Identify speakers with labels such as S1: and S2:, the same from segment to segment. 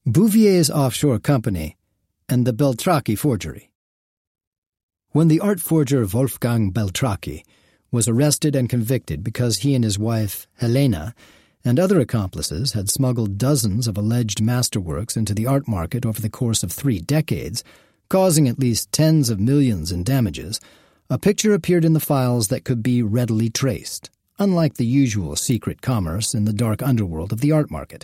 S1: Bouvier's offshore company, and the Beltracchi forgery. When the art forger Wolfgang Beltracchi was arrested and convicted because he and his wife, Helena, and other accomplices had smuggled dozens of alleged masterworks into the art market over the course of 3 decades, causing at least tens of millions in damages, a picture appeared in the files that could be readily traced, unlike the usual secret commerce in the dark underworld of the art market.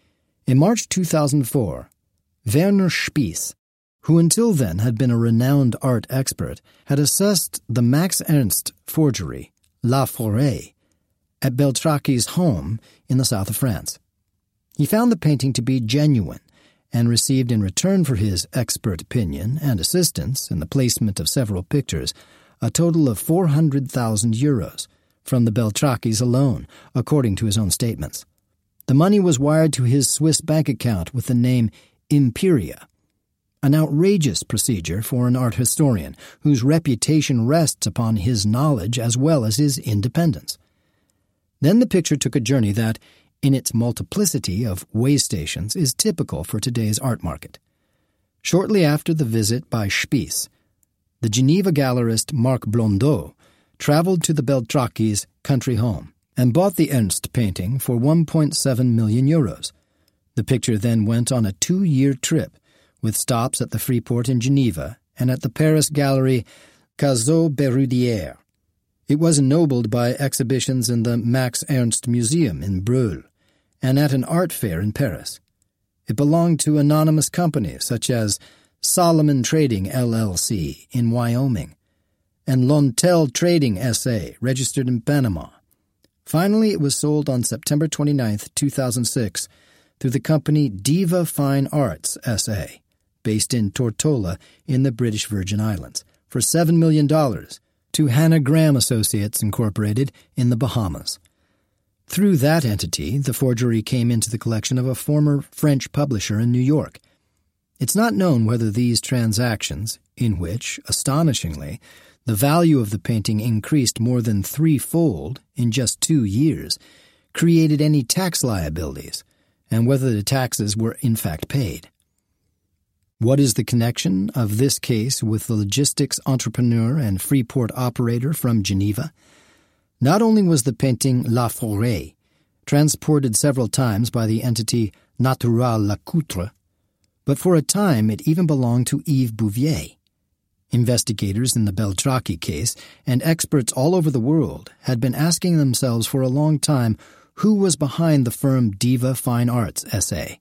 S1: In March 2004, Werner Spiess, who until then had been a renowned art expert, had assessed the Max Ernst forgery, La Forêt, at Beltracchi's home in the south of France. He found the painting to be genuine and received in return for his expert opinion and assistance in the placement of several pictures a total of 400,000 euros from the Beltracchis alone, according to his own statements. The money was wired to his Swiss bank account with the name Imperia, an outrageous procedure for an art historian whose reputation rests upon his knowledge as well as his independence. Then the picture took a journey that, in its multiplicity of way stations, is typical for today's art market. Shortly after the visit by Spiess, the Geneva gallerist Marc Blondeau traveled to the Beltracchis' country home and bought the Ernst painting for 1.7 million euros. The picture then went on a 2-year trip, with stops at the Freeport in Geneva and at the Paris gallery Cazaux-Berudière. It was ennobled by exhibitions in the Max Ernst Museum in Breuil and at an art fair in Paris. It belonged to anonymous companies such as Solomon Trading LLC in Wyoming and Lontel Trading S.A., registered in Panama. Finally, it was sold on September 29, 2006, through the company Diva Fine Arts S.A., based in Tortola in the British Virgin Islands, for $7 million to Hannah Graham Associates Incorporated in the Bahamas. Through that entity, the forgery came into the collection of a former French publisher in New York. It's not known whether these transactions, in which, astonishingly, the value of the painting increased more than 3-fold in just 2 years, created any tax liabilities, and whether the taxes were in fact paid. What is the connection of this case with the logistics entrepreneur and Freeport operator from Geneva? Not only was the painting La Forêt transported several times by the entity Natural Lacoutre, but for a time it even belonged to Yves Bouvier. Investigators in the Beltracchi case and experts all over the world had been asking themselves for a long time who was behind the firm Diva Fine Arts S.A.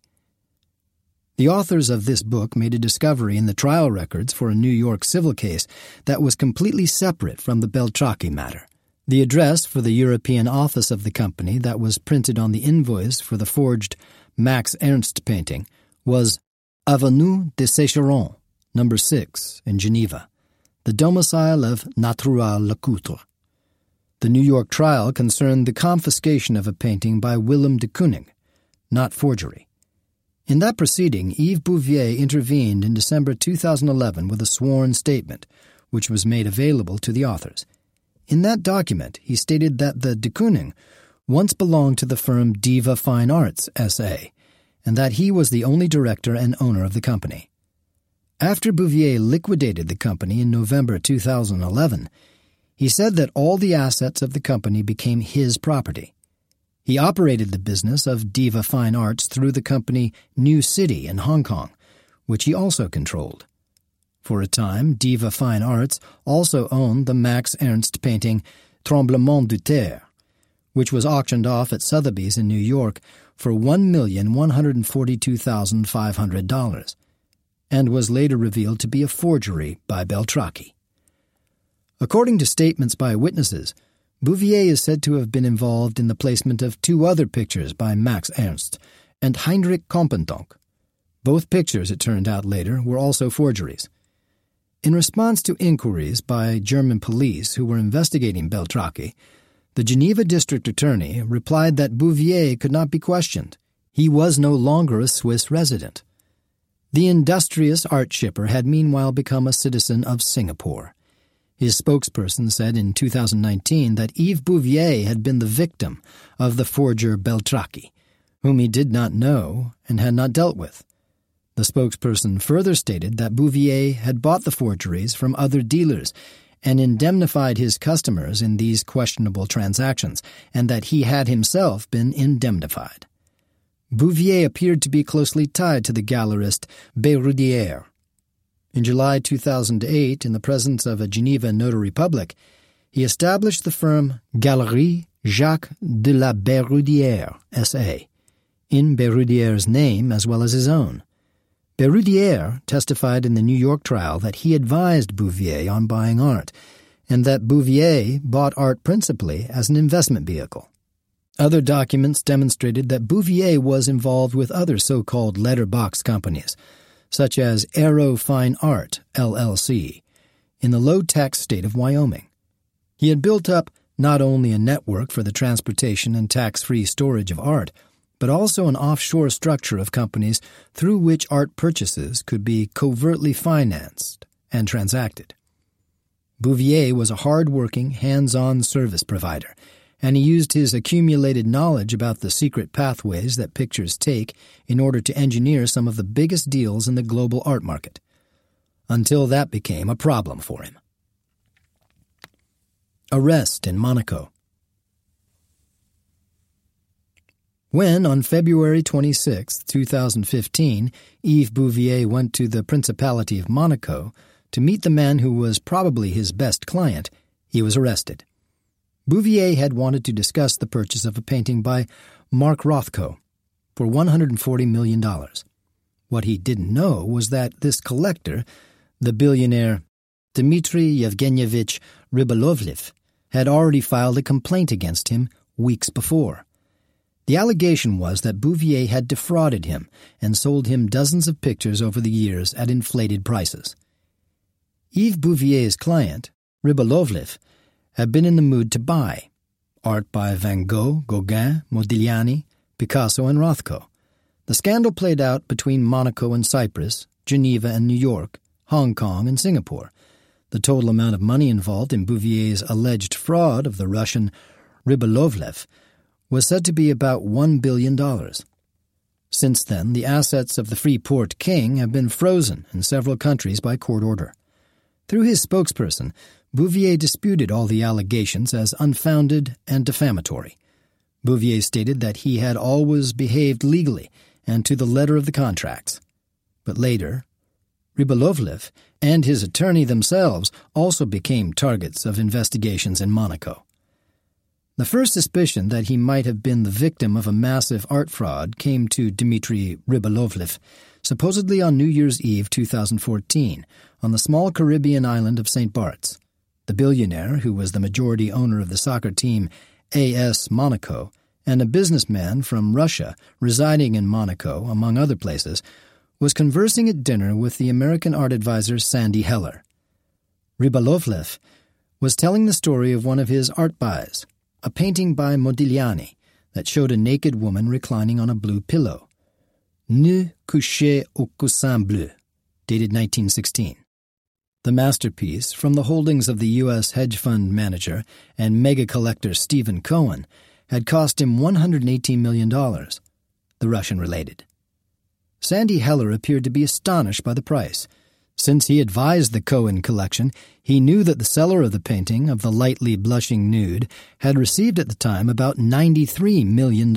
S1: The authors of this book made a discovery in the trial records for a New York civil case that was completely separate from the Beltracchi matter. The address for the European office of the company that was printed on the invoice for the forged Max Ernst painting was Avenue de Sécheron, number 6, in Geneva, the domicile of Natural Lacoutre. The New York trial concerned the confiscation of a painting by Willem de Kooning, not forgery. In that proceeding, Yves Bouvier intervened in December 2011 with a sworn statement, which was made available to the authors. In that document, he stated that the de Kooning once belonged to the firm Diva Fine Arts S.A., and that he was the only director and owner of the company. After Bouvier liquidated the company in November 2011, he said that all the assets of the company became his property. He operated the business of Diva Fine Arts through the company New City in Hong Kong, which he also controlled. For a time, Diva Fine Arts also owned the Max Ernst painting Tremblement de Terre, which was auctioned off at Sotheby's in New York for $1,142,500, and was later revealed to be a forgery by Beltracchi. According to statements by witnesses, Bouvier is said to have been involved in the placement of 2 other pictures by Max Ernst and Heinrich Kompentonk. Both pictures, it turned out later, were also forgeries. In response to inquiries by German police who were investigating Beltracchi, the Geneva district attorney replied that Bouvier could not be questioned. He was no longer a Swiss resident. The industrious art shipper had meanwhile become a citizen of Singapore. His spokesperson said in 2019 that Yves Bouvier had been the victim of the forger Beltracchi, whom he did not know and had not dealt with. The spokesperson further stated that Bouvier had bought the forgeries from other dealers and indemnified his customers in these questionable transactions, and that he had himself been indemnified. Bouvier appeared to be closely tied to the gallerist Berrudière. In July 2008, in the presence of a Geneva notary public, he established the firm Galerie Jacques de la Berrudière, S.A., in Berrudière's name as well as his own. Berrudière testified in the New York trial that he advised Bouvier on buying art, and that Bouvier bought art principally as an investment vehicle. Other documents demonstrated that Bouvier was involved with other so-called letterbox companies, such as Aero Fine Art, LLC, in the low-tax state of Wyoming. He had built up not only a network for the transportation and tax-free storage of art, but also an offshore structure of companies through which art purchases could be covertly financed and transacted. Bouvier was a hard-working, hands-on service provider, and he used his accumulated knowledge about the secret pathways that pictures take in order to engineer some of the biggest deals in the global art market, until that became a problem for him. Arrest in Monaco. When, on February 26, 2015, Yves Bouvier went to the Principality of Monaco to meet the man who was probably his best client, he was arrested. Bouvier had wanted to discuss the purchase of a painting by Mark Rothko for $140 million. What he didn't know was that this collector, the billionaire Dmitry Yevgenyevich Rybolovlev, had already filed a complaint against him weeks before. The allegation was that Bouvier had defrauded him and sold him dozens of pictures over the years at inflated prices. Yves Bouvier's client, Rybolovlev, had been in the mood to buy art by Van Gogh, Gauguin, Modigliani, Picasso, and Rothko. The scandal played out between Monaco and Cyprus, Geneva and New York, Hong Kong and Singapore. The total amount of money involved in Bouvier's alleged fraud of the Russian Rybolovlev was said to be about $1 billion. Since then, the assets of the Freeport King have been frozen in several countries by court order. Through his spokesperson, Bouvier disputed all the allegations as unfounded and defamatory. Bouvier stated that he had always behaved legally and to the letter of the contracts. But later, Rybolovlev and his attorney themselves also became targets of investigations in Monaco. The first suspicion that he might have been the victim of a massive art fraud came to Dmitry Rybolovlev, supposedly on New Year's Eve 2014, on the small Caribbean island of St. Bart's. The billionaire, who was the majority owner of the soccer team AS Monaco, and a businessman from Russia residing in Monaco, among other places, was conversing at dinner with the American art advisor Sandy Heller. Rybolovlev was telling the story of one of his art buys, a painting by Modigliani that showed a naked woman reclining on a blue pillow. Nu couché au coussin bleu, dated 1916. The masterpiece, from the holdings of the U.S. hedge fund manager and mega-collector Stephen Cohen, had cost him $118 million, the Russian related. Sandy Heller appeared to be astonished by the price. Since he advised the Cohen collection, he knew that the seller of the painting of the lightly blushing nude had received at the time about $93 million.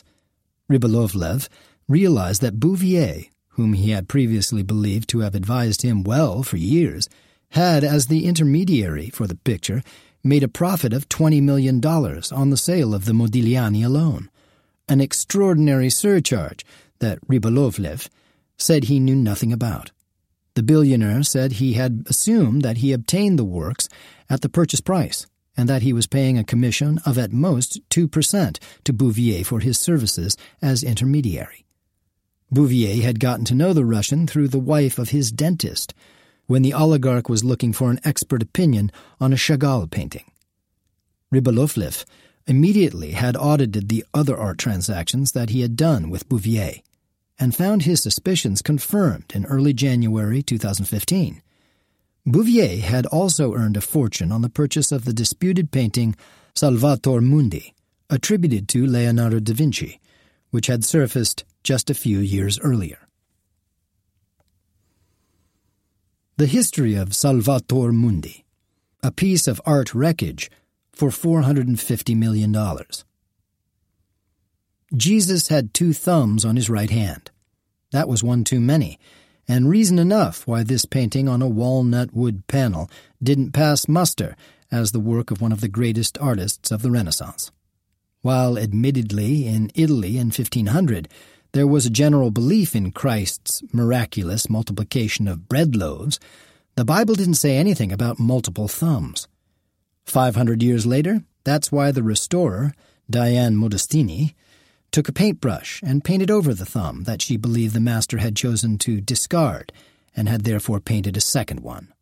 S1: Rybolovlev realized that Bouvier, whom he had previously believed to have advised him well for years, had, as the intermediary for the picture, made a profit of $20 million on the sale of the Modigliani alone, an extraordinary surcharge that Rybolovlev said he knew nothing about. The billionaire said he had assumed that he obtained the works at the purchase price, and that he was paying a commission of at most 2% to Bouvier for his services as intermediary. Bouvier had gotten to know the Russian through the wife of his dentist, when the oligarch was looking for an expert opinion on a Chagall painting. Rybolovlev immediately had audited the other art transactions that he had done with Bouvier, and found his suspicions confirmed in early January 2015. Bouvier had also earned a fortune on the purchase of the disputed painting Salvator Mundi, attributed to Leonardo da Vinci, which had surfaced just a few years earlier. The History of Salvator Mundi, a piece of art wreckage for $450 million. Jesus had 2 thumbs on his right hand. That was one too many, and reason enough why this painting on a walnut wood panel didn't pass muster as the work of one of the greatest artists of the Renaissance. While admittedly in Italy in 1500 there was a general belief in Christ's miraculous multiplication of bread loaves, the Bible didn't say anything about multiple thumbs. 500 years later, that's why the restorer, Diane Modestini, took a paintbrush and painted over the thumb that she believed the master had chosen to discard and had therefore painted a second one.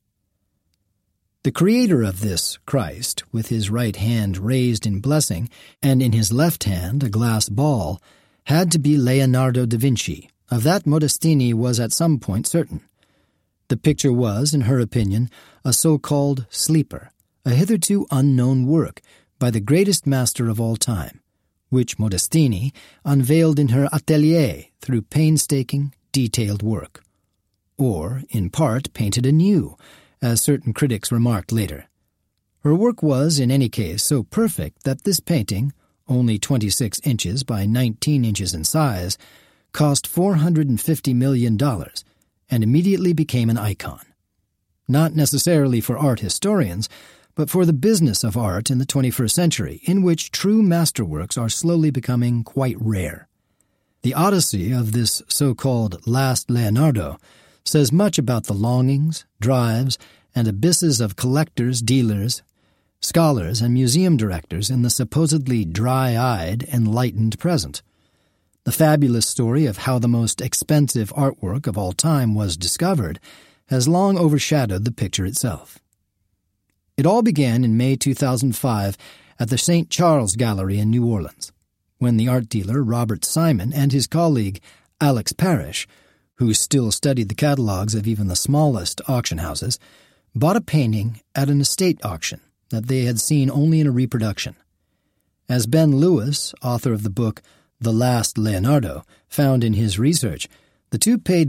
S1: The creator of this Christ, with his right hand raised in blessing and in his left hand a glass ball, had to be Leonardo da Vinci. Of that Modestini was at some point certain. The picture was, in her opinion, a so-called sleeper, a hitherto unknown work by the greatest master of all time, which Modestini unveiled in her atelier through painstaking, detailed work. Or, in part, painted anew, as certain critics remarked later. Her work was, in any case, so perfect that this painting, only 26 inches by 19 inches in size, cost $450 million and immediately became an icon. Not necessarily for art historians, but for the business of art in the 21st century, in which true masterworks are slowly becoming quite rare. The odyssey of this so-called last Leonardo says much about the longings, drives, and abysses of collectors, dealers, scholars, and museum directors in the supposedly dry-eyed, enlightened present. The fabulous story of how the most expensive artwork of all time was discovered has long overshadowed the picture itself. It all began in May 2005 at the St. Charles Gallery in New Orleans, when the art dealer Robert Simon and his colleague Alex Parrish, who still studied the catalogs of even the smallest auction houses, bought a painting at an estate auction that they had seen only in a reproduction. As Ben Lewis, author of the book The Last Leonardo, found in his research, the two paid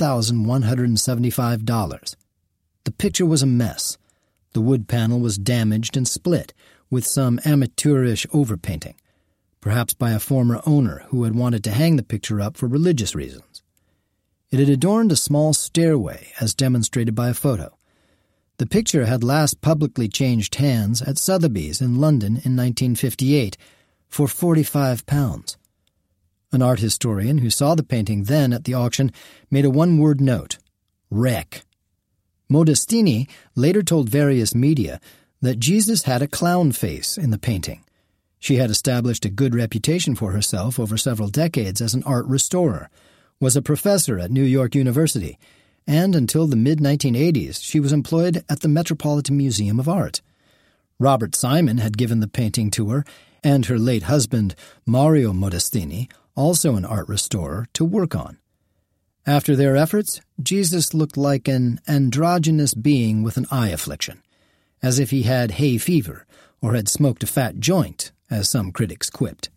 S1: $1,175. The picture was a mess. The wood panel was damaged and split, with some amateurish overpainting, perhaps by a former owner who had wanted to hang the picture up for religious reasons. It had adorned a small stairway, as demonstrated by a photo. The picture had last publicly changed hands at Sotheby's in London in 1958 for £45. An art historian who saw the painting then at the auction made a one-word note: wreck. Modestini later told various media that Jesus had a clown face in the painting. She had established a good reputation for herself over several decades as an art restorer, was a professor at New York University, and until the mid-1980s she was employed at the Metropolitan Museum of Art. Robert Simon had given the painting to her, and her late husband, Mario Modestini, also an art restorer, to work on. After their efforts, Jesus looked like an androgynous being with an eye affliction, as if he had hay fever or had smoked a fat joint, as some critics quipped.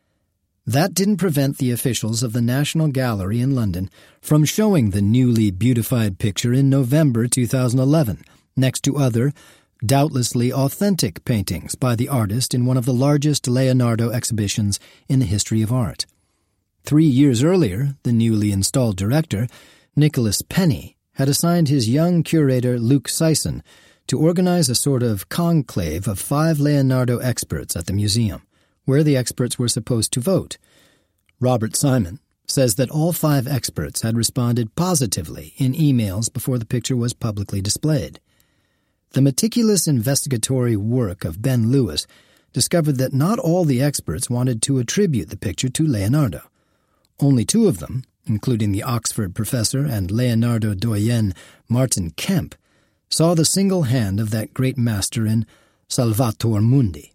S1: That didn't prevent the officials of the National Gallery in London from showing the newly beautified picture in November 2011, next to other, doubtlessly authentic paintings by the artist in one of the largest Leonardo exhibitions in the history of art. 3 years earlier, the newly installed director, Nicholas Penny, had assigned his young curator Luke Sison to organize a sort of conclave of 5 Leonardo experts at the museum, where the experts were supposed to vote. Robert Simon says that all 5 experts had responded positively in emails before the picture was publicly displayed. The meticulous investigatory work of Ben Lewis discovered that not all the experts wanted to attribute the picture to Leonardo. Only 2 of them, including the Oxford professor and Leonardo doyen Martin Kemp, saw the single hand of that great master in Salvator Mundi.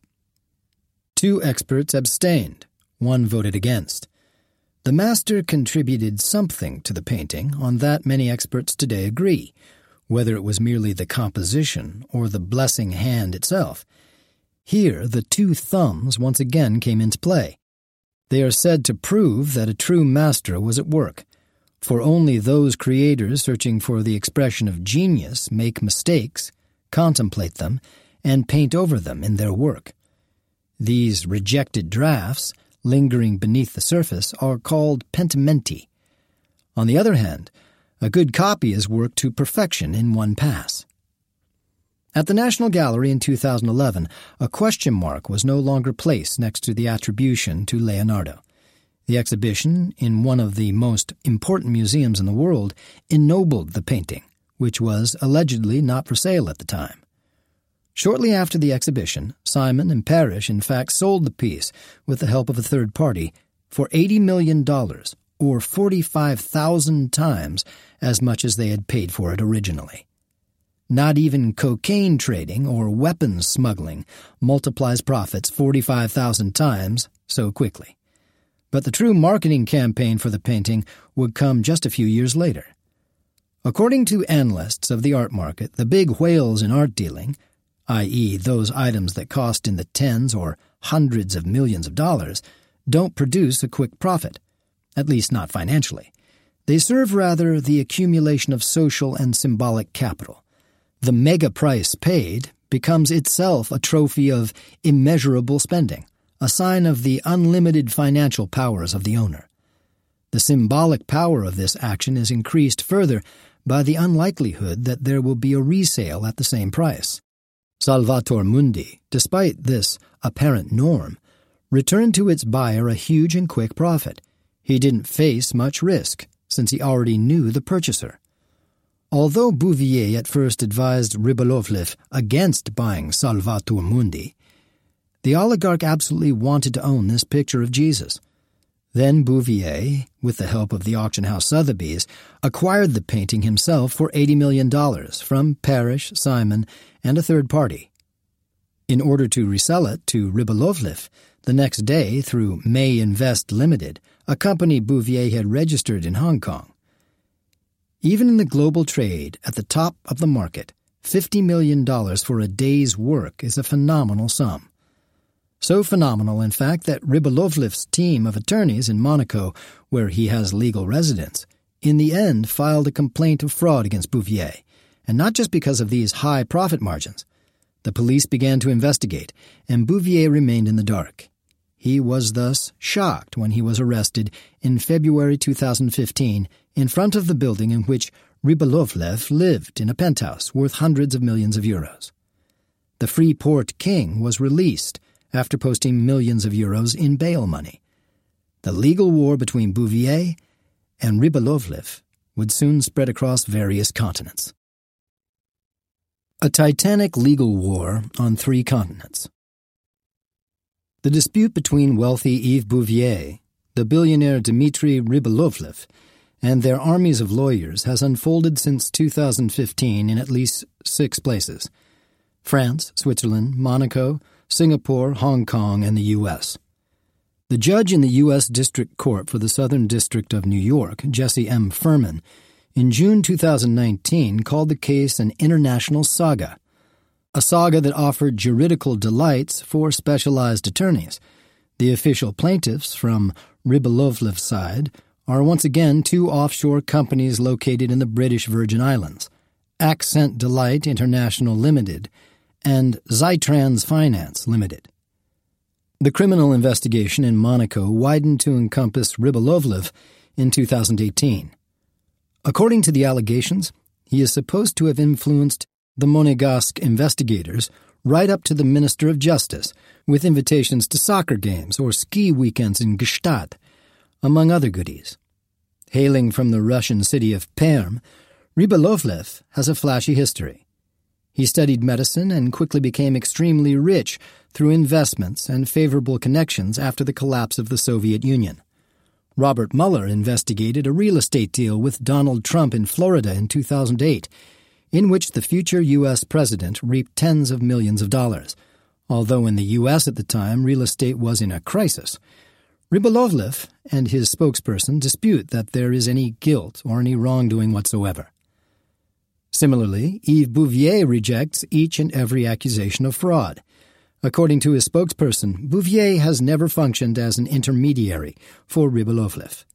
S1: 2 experts abstained, 1 voted against. The master contributed something to the painting, on that many experts today agree, whether it was merely the composition or the blessing hand itself. Here the 2 thumbs once again came into play. They are said to prove that a true master was at work, For only those creators searching for the expression of genius make mistakes, contemplate them, and paint over them in their work. These rejected drafts, lingering beneath the surface, are called pentimenti. On the other hand, a good copy is worked to perfection in one pass. At the National Gallery in 2011, a question mark was no longer placed next to the attribution to Leonardo. The exhibition, in one of the most important museums in the world, ennobled the painting, which was allegedly not for sale at the time. Shortly after the exhibition, Simon and Parrish in fact sold the piece, with the help of a third party, for $80 million, or 45,000 times as much as they had paid for it originally. Not even cocaine trading or weapons smuggling multiplies profits 45,000 times so quickly. But the true marketing campaign for the painting would come just a few years later. According to analysts of the art market, the big whales in art dealing, i.e. those items that cost in the tens or hundreds of millions of dollars, don't produce a quick profit, at least not financially. They serve rather the accumulation of social and symbolic capital. The mega price paid becomes itself a trophy of immeasurable spending, a sign of the unlimited financial powers of the owner. The symbolic power of this action is increased further by the unlikelihood that there will be a resale at the same price. Salvator Mundi, despite this apparent norm, returned to its buyer a huge and quick profit. He didn't face much risk, since he already knew the purchaser. Although Bouvier at first advised Rybolovlev against buying Salvator Mundi, the oligarch absolutely wanted to own this picture of Jesus. Then Bouvier, with the help of the auction house Sotheby's, acquired the painting himself for $80 million from Parrish, Simon, and a third party. In order to resell it to Rybolovlev, the next day through May Invest Limited, a company Bouvier had registered in Hong Kong. Even in the global trade, at the top of the market, $50 million for a day's work is a phenomenal sum. So phenomenal, in fact, that Rybolovlev's team of attorneys in Monaco, where he has legal residence, in the end filed a complaint of fraud against Bouvier, and not just because of these high profit margins. The police began to investigate, and Bouvier remained in the dark. He was thus shocked when he was arrested in February 2015 in front of the building in which Rybolovlev lived in a penthouse worth hundreds of millions of euros. The Freeport King was released after posting millions of euros in bail money. The legal war between Bouvier and Rybolovlev would soon spread across various continents. A titanic legal war on 3 continents. The dispute between wealthy Yves Bouvier, the billionaire Dmitry Rybolovlev, and their armies of lawyers has unfolded since 2015 in at least 6 places: France, Switzerland, Monaco, Singapore, Hong Kong, and the U.S. The judge in the U.S. District Court for the Southern District of New York, Jesse M. Furman, in June 2019 called the case an international saga, a saga that offered juridical delights for specialized attorneys. The official plaintiffs from Rybolovlev's side are once again 2 offshore companies located in the British Virgin Islands, Accent Delight International Limited and Zytrans Finance Limited. The criminal investigation in Monaco widened to encompass Rybolovlev in 2018. According to the allegations, he is supposed to have influenced the Monegasque investigators right up to the Minister of Justice, with invitations to soccer games or ski weekends in Gstaad, among other goodies. Hailing from the Russian city of Perm, Rybolovlev has a flashy history. He studied medicine and quickly became extremely rich through investments and favorable connections after the collapse of the Soviet Union. Robert Mueller investigated a real estate deal with Donald Trump in Florida in 2008, in which the future U.S. president reaped tens of millions of dollars, although in the U.S. at the time real estate was in a crisis. Rybolovlev and his spokesperson dispute that there is any guilt or any wrongdoing whatsoever. Similarly, Yves Bouvier rejects each and every accusation of fraud. According to his spokesperson, Bouvier has never functioned as an intermediary for Rybolovlev.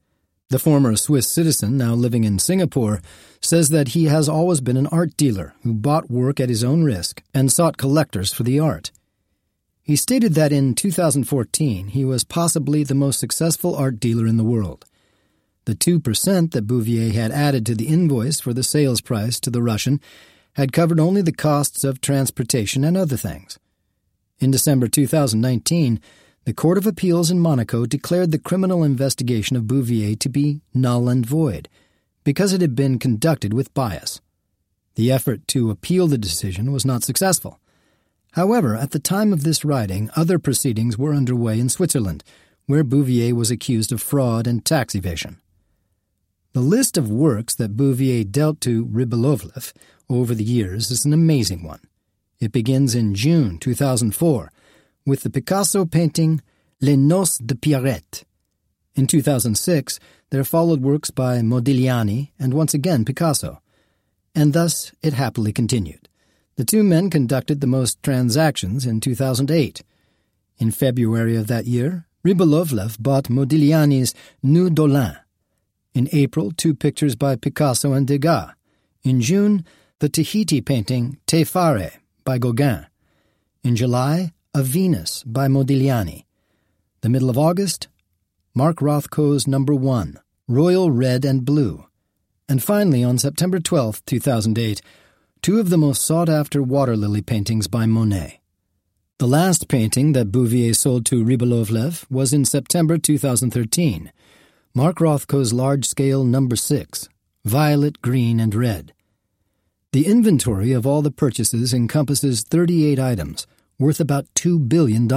S1: The former Swiss citizen, now living in Singapore, says that he has always been an art dealer who bought work at his own risk and sought collectors for the art. He stated that in 2014 he was possibly the most successful art dealer in the world. The 2% that Bouvier had added to the invoice for the sales price to the Russian had covered only the costs of transportation and other things. In December 2019, the Court of Appeals in Monaco declared the criminal investigation of Bouvier to be null and void because it had been conducted with bias. The effort to appeal the decision was not successful. However, at the time of this writing, other proceedings were underway in Switzerland, where Bouvier was accused of fraud and tax evasion. The list of works that Bouvier dealt to Rybolovlev over the years is an amazing one. It begins in June 2004 with the Picasso painting Les Noces de Pierrette. In 2006, there followed works by Modigliani and once again Picasso. And thus it happily continued. The two men conducted the most transactions in 2008. In February of that year, Rybolovlev bought Modigliani's Nœud d'Olin. In April, 2 pictures by Picasso and Degas. In June, the Tahiti painting Te Whare by Gauguin. In July, A Venus by Modigliani. The middle of August, Mark Rothko's No. 1, Royal Red and Blue. And finally, on September 12, 2008, 2 of the most sought-after water lily paintings by Monet. The last painting that Bouvier sold to Rybolovlev was in September 2013, Mark Rothko's large-scale No. 6, Violet, Green, and Red. The inventory of all the purchases encompasses 38 items, worth about $2 billion.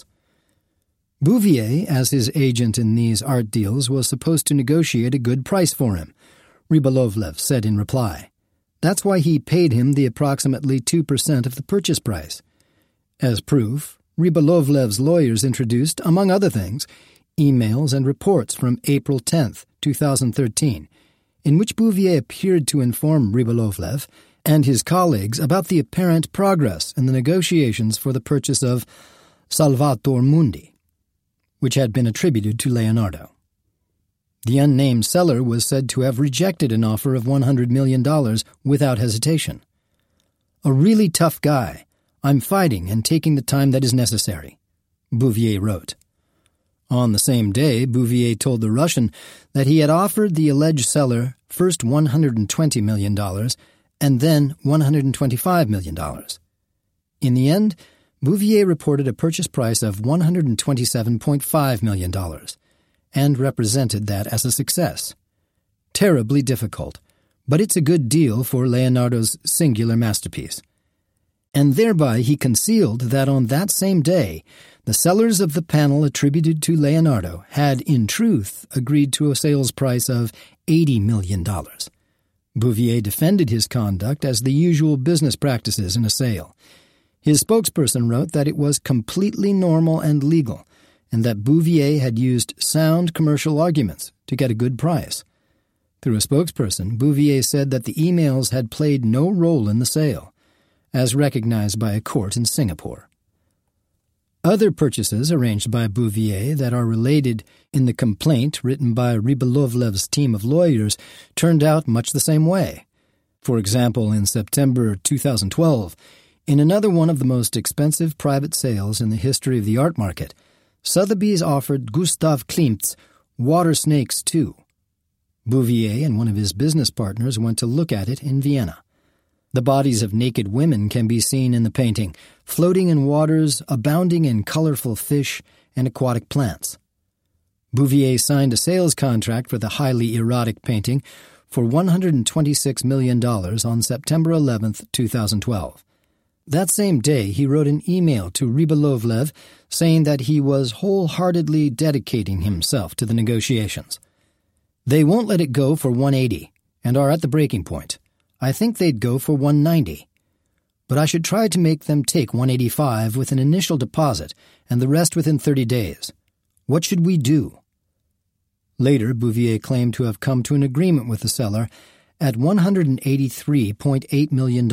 S1: Bouvier, as his agent in these art deals, was supposed to negotiate a good price for him, Rybolovlev said in reply. That's why he paid him the approximately 2% of the purchase price. As proof, Rybolovlev's lawyers introduced, among other things, emails and reports from April 10, 2013, in which Bouvier appeared to inform Rybolovlev and his colleagues about the apparent progress in the negotiations for the purchase of Salvator Mundi, which had been attributed to Leonardo. The unnamed seller was said to have rejected an offer of $100 million without hesitation. "A really tough guy. I'm fighting and taking the time that is necessary," Bouvier wrote. On the same day, Bouvier told the Russian that he had offered the alleged seller first $120 million and then $125 million. In the end, Bouvier reported a purchase price of $127.5 million and represented that as a success. Terribly difficult, but it's a good deal for Leonardo's singular masterpiece. And thereby he concealed that on that same day, the sellers of the panel attributed to Leonardo had, in truth, agreed to a sales price of $80 million. Bouvier defended his conduct as the usual business practices in a sale. His spokesperson wrote that it was completely normal and legal, and that Bouvier had used sound commercial arguments to get a good price. Through a spokesperson, Bouvier said that the emails had played no role in the sale, as recognized by a court in Singapore. Other purchases arranged by Bouvier that are related in the complaint written by Rybolovlev's team of lawyers turned out much the same way. For example, in September 2012, in another one of the most expensive private sales in the history of the art market, Sotheby's offered Gustav Klimt's Water Snakes 2. Bouvier and one of his business partners went to look at it in Vienna. The bodies of naked women can be seen in the painting, floating in waters abounding in colorful fish and aquatic plants. Bouvier signed a sales contract for the highly erotic painting for $126 million on September 11, 2012. That same day, he wrote an email to Rybolovlev saying that he was wholeheartedly dedicating himself to the negotiations. "They won't let it go for $180 and are at the breaking point. I think they'd go for $190. But I should try to make them take $185 with an initial deposit and the rest within 30 days. What should we do?" Later, Bouvier claimed to have come to an agreement with the seller at $183.8 million.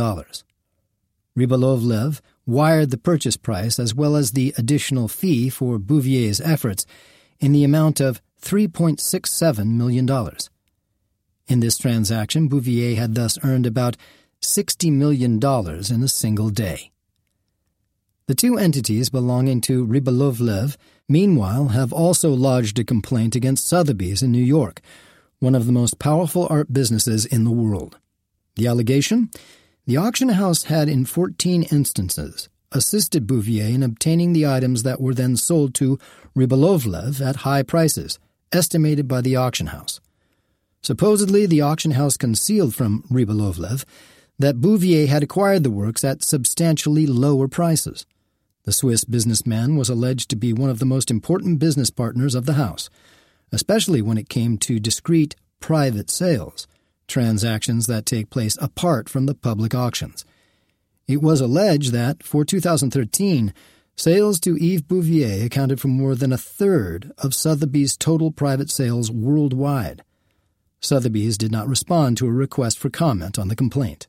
S1: Rybolovlev wired the purchase price as well as the additional fee for Bouvier's efforts in the amount of $3.67 million. In this transaction, Bouvier had thus earned about $60 million in a single day. The two entities belonging to Rybolovlev, meanwhile, have also lodged a complaint against Sotheby's in New York, one of the most powerful art businesses in the world. The allegation? The auction house had, in 14 instances, assisted Bouvier in obtaining the items that were then sold to Rybolovlev at high prices, estimated by the auction house. Supposedly, the auction house concealed from Rybolovlev that Bouvier had acquired the works at substantially lower prices. The Swiss businessman was alleged to be one of the most important business partners of the house, especially when it came to discreet private sales, transactions that take place apart from the public auctions. It was alleged that, for 2013, sales to Yves Bouvier accounted for more than a third of Sotheby's total private sales worldwide. Sotheby's did not respond to a request for comment on the complaint.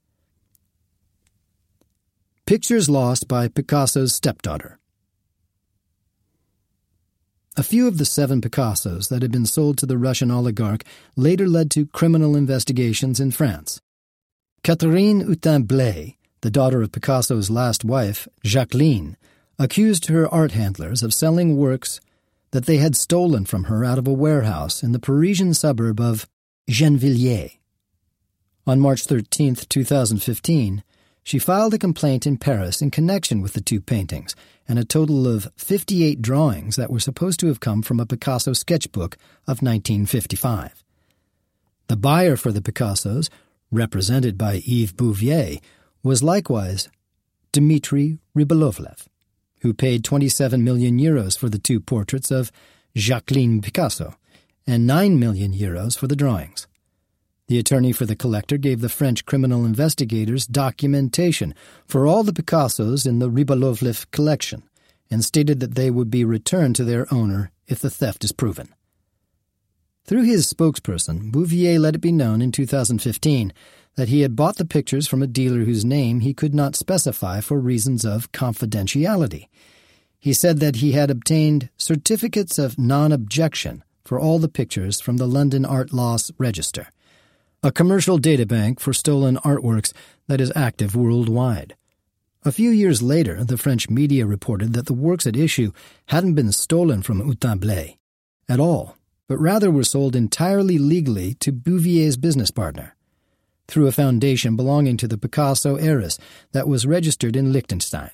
S1: Pictures lost by Picasso's stepdaughter. A few of the 7 Picassos that had been sold to the Russian oligarch later led to criminal investigations in France. Catherine Hutin-Blay, the daughter of Picasso's last wife, Jacqueline, accused her art handlers of selling works that they had stolen from her out of a warehouse in the Parisian suburb of Gennevilliers. On March 13, 2015, she filed a complaint in Paris in connection with the 2 paintings and a total of 58 drawings that were supposed to have come from a Picasso sketchbook of 1955. The buyer for the Picassos, represented by Yves Bouvier, was likewise Dmitry Rybolovlev, who paid 27 million euros for the 2 portraits of Jacqueline Picasso and 9 million euros for the drawings. The attorney for the collector gave the French criminal investigators documentation for all the Picassos in the Rybolovlev collection and stated that they would be returned to their owner if the theft is proven. Through his spokesperson, Bouvier let it be known in 2015 that he had bought the pictures from a dealer whose name he could not specify for reasons of confidentiality. He said that he had obtained certificates of non-objection for all the pictures from the London Art Loss Register, a commercial databank for stolen artworks that is active worldwide. A few years later, the French media reported that the works at issue hadn't been stolen from Hutin-Blay at all, but rather were sold entirely legally to Bouvier's business partner, through a foundation belonging to the Picasso heiress that was registered in Liechtenstein.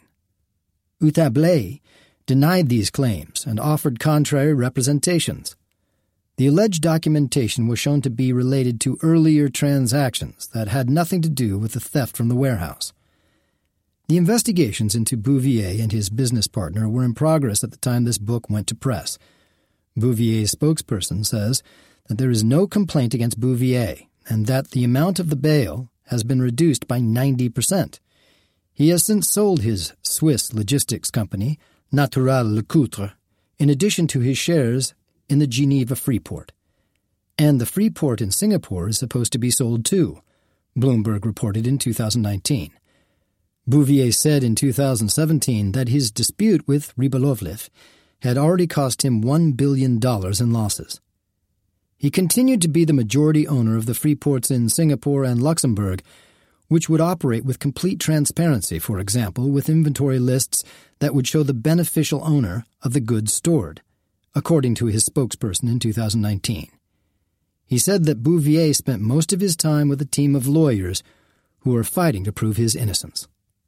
S1: Hutin-Blay denied these claims and offered contrary representations. The alleged documentation was shown to be related to earlier transactions that had nothing to do with the theft from the warehouse. The investigations into Bouvier and his business partner were in progress at the time this book went to press. Bouvier's spokesperson says that there is no complaint against Bouvier and that the amount of the bail has been reduced by 90%. He has since sold his Swiss logistics company, Natural Lecoutre, in addition to his shares in the Geneva Freeport. And the Freeport in Singapore is supposed to be sold too, Bloomberg reported in 2019. Bouvier said in 2017 that his dispute with Rybolovlev had already cost him $1 billion in losses. He continued to be the majority owner of the Freeports in Singapore and Luxembourg, which would operate with complete transparency, for example, with inventory lists that would show the beneficial owner of the goods stored, according to his spokesperson in 2019. He said that Bouvier spent most of his time with a team of lawyers who are fighting to prove his innocence.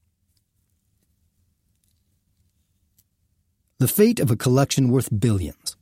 S1: The fate of a collection worth billions.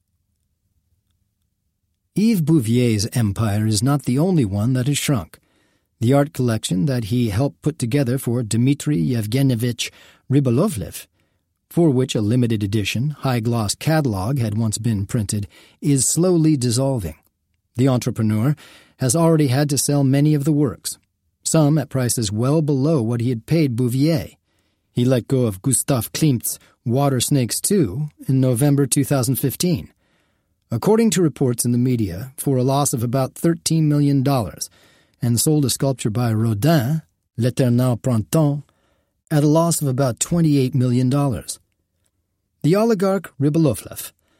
S1: Yves Bouvier's empire is not the only one that has shrunk. The art collection that he helped put together for Dmitry Yevgenyevich Rybolovlev, for which a limited edition, high-gloss catalog had once been printed, is slowly dissolving. The entrepreneur has already had to sell many of the works, some at prices well below what he had paid Bouvier. He let go of Gustav Klimt's Water Snakes 2 in November 2015, according to reports in the media, for a loss of about $13 million, and sold a sculpture by Rodin, L'Éternel Printemps, at a loss of about $28 million. The oligarch Rybolovlev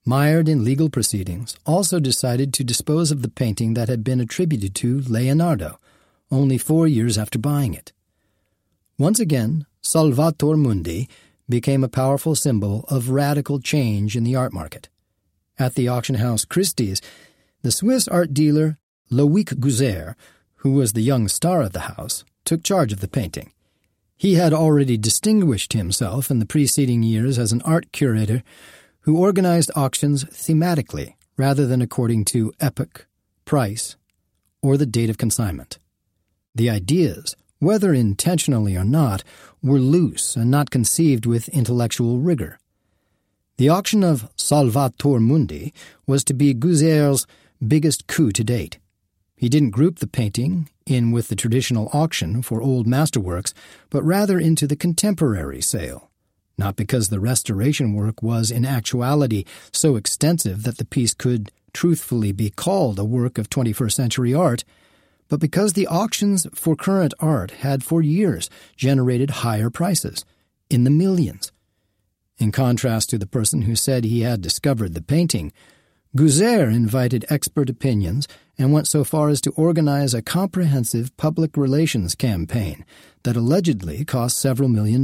S1: mired in legal proceedings, also decided to dispose of the painting that had been attributed to Leonardo, only 4 years after buying it. Once again, Salvator Mundi became a powerful symbol of radical change in the art market. At the auction house Christie's, the Swiss art dealer Loic Gouzer, who was the young star of the house, took charge of the painting. He had already distinguished himself in the preceding years as an art curator who organized auctions thematically rather than according to epoch, price, or the date of consignment. The ideas, whether intentionally or not, were loose and not conceived with intellectual rigor. The auction of Salvator Mundi was to be Gouzer's biggest coup to date. He didn't group the painting in with the traditional auction for old masterworks, but rather into the contemporary sale, not because the restoration work was in actuality so extensive that the piece could truthfully be called a work of 21st century art, but because the auctions for current art had for years generated higher prices, in the millions. In contrast to the person who said he had discovered the painting, Gouzer invited expert opinions and went so far as to organize a comprehensive public relations campaign that allegedly cost several $1 million.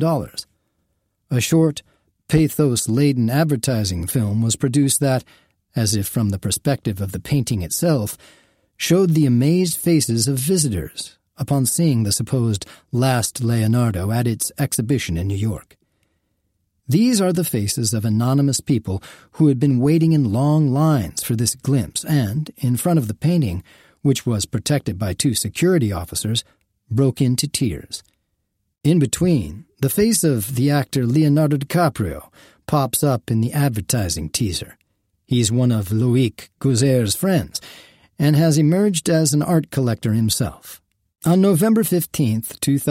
S1: A short, pathos-laden advertising film was produced that, as if from the perspective of the painting itself, showed the amazed faces of visitors upon seeing the supposed last Leonardo at its exhibition in New York. These are the faces of anonymous people who had been waiting in long lines for this glimpse and, in front of the painting, which was protected by 2 security officers, broke into tears. In between, the face of the actor Leonardo DiCaprio pops up in the advertising teaser. He's one of Loic Gouzer's friends and has emerged as an art collector himself. On November 15,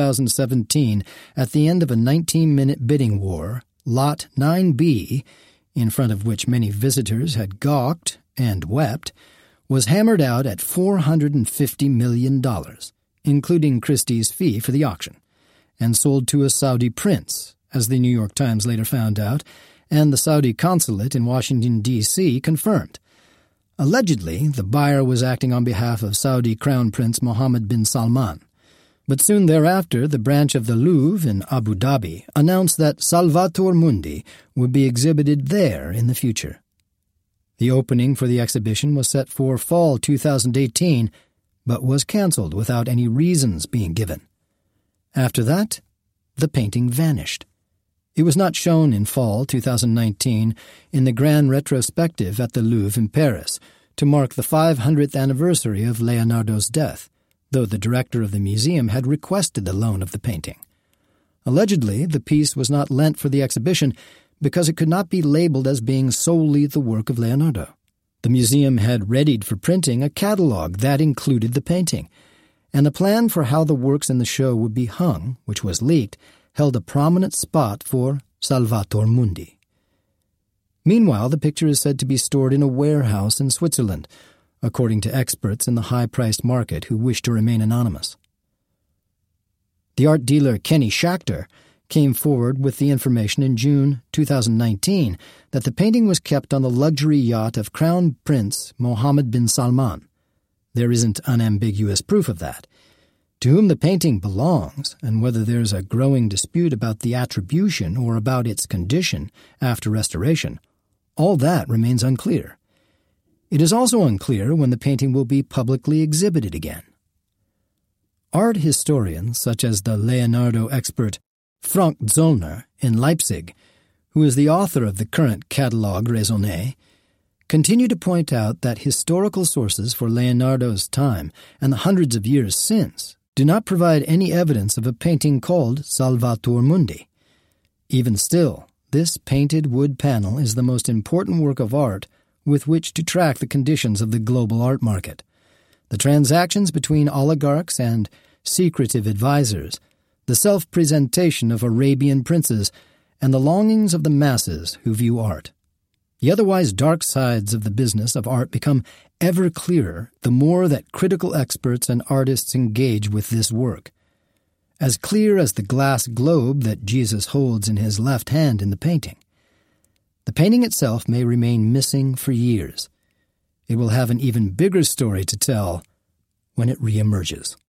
S1: 2017, at the end of a 19-minute bidding war, Lot 9B, in front of which many visitors had gawked and wept, was hammered out at $450 million, including Christie's fee for the auction, and sold to a Saudi prince, as the New York Times later found out, and the Saudi consulate in Washington, D.C. confirmed. Allegedly, the buyer was acting on behalf of Saudi Crown Prince Mohammed bin Salman. But soon thereafter, the branch of the Louvre in Abu Dhabi announced that Salvator Mundi would be exhibited there in the future. The opening for the exhibition was set for fall 2018, but was cancelled without any reasons being given. After that, the painting vanished. It was not shown in fall 2019 in the grand retrospective at the Louvre in Paris to mark the 500th anniversary of Leonardo's death, though the director of the museum had requested the loan of the painting. Allegedly, the piece was not lent for the exhibition because it could not be labeled as being solely the work of Leonardo. The museum had readied for printing a catalogue that included the painting, and the plan for how the works in the show would be hung, which was leaked, held a prominent spot for Salvator Mundi. Meanwhile, the picture is said to be stored in a warehouse in Switzerland, according to experts in the high-priced market who wish to remain anonymous. The art dealer Kenny Schachter came forward with the information in June 2019 that the painting was kept on the luxury yacht of Crown Prince Mohammed bin Salman. There isn't unambiguous proof of that. To whom the painting belongs, and whether there's a growing dispute about the attribution or about its condition after restoration, all that remains unclear. It is also unclear when the painting will be publicly exhibited again. Art historians, such as the Leonardo expert Frank Zollner in Leipzig, who is the author of the current Catalogue Raisonné, continue to point out that historical sources for Leonardo's time and the hundreds of years since do not provide any evidence of a painting called Salvator Mundi. Even still, this painted wood panel is the most important work of art with which to track the conditions of the global art market. The transactions between oligarchs and secretive advisors, the self-presentation of Arabian princes, and the longings of the masses who view art. The otherwise dark sides of the business of art become ever clearer the more that critical experts and artists engage with this work. As clear as the glass globe that Jesus holds in his left hand in the painting. The painting itself may remain missing for years. It will have an even bigger story to tell when it reemerges.